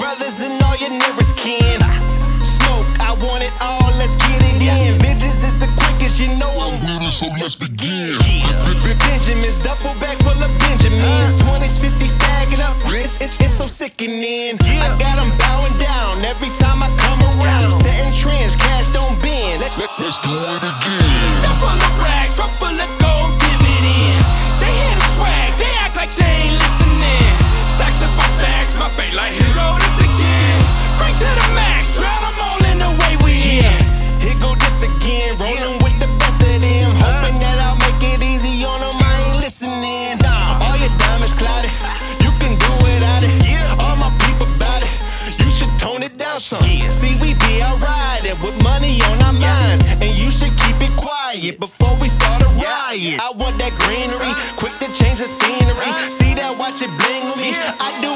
brothers and all your nearest kin. Smoke, I want it all, let's get it in. Vengeance is the quickest, you know I'm with it, so let's begin. Benjamins, duffel bag full of Benjamins. 20s, 50s stacking up, it's so sickening. I got them bowing down every time I come around. I'm setting trends, cash don't bend. Let's do it again. Truck full of rags, truck full of gold dividends. They hear the swag, they act like they ain't listening. Stacks up my stacks, my bank like hero this again. Crank to the max, drown them all in the way we in. Here go this again, rolling with the best of them. Hoping that I'll make it easy on them, I ain't listening. All your diamonds clouded, you can do without it. All my people about it, you should tone it down some. See, we be out riding with money on our minds, and you should keep it quiet before we start a riot. I want that greenery, quick to change the scenery. See that watch it bling on me, I do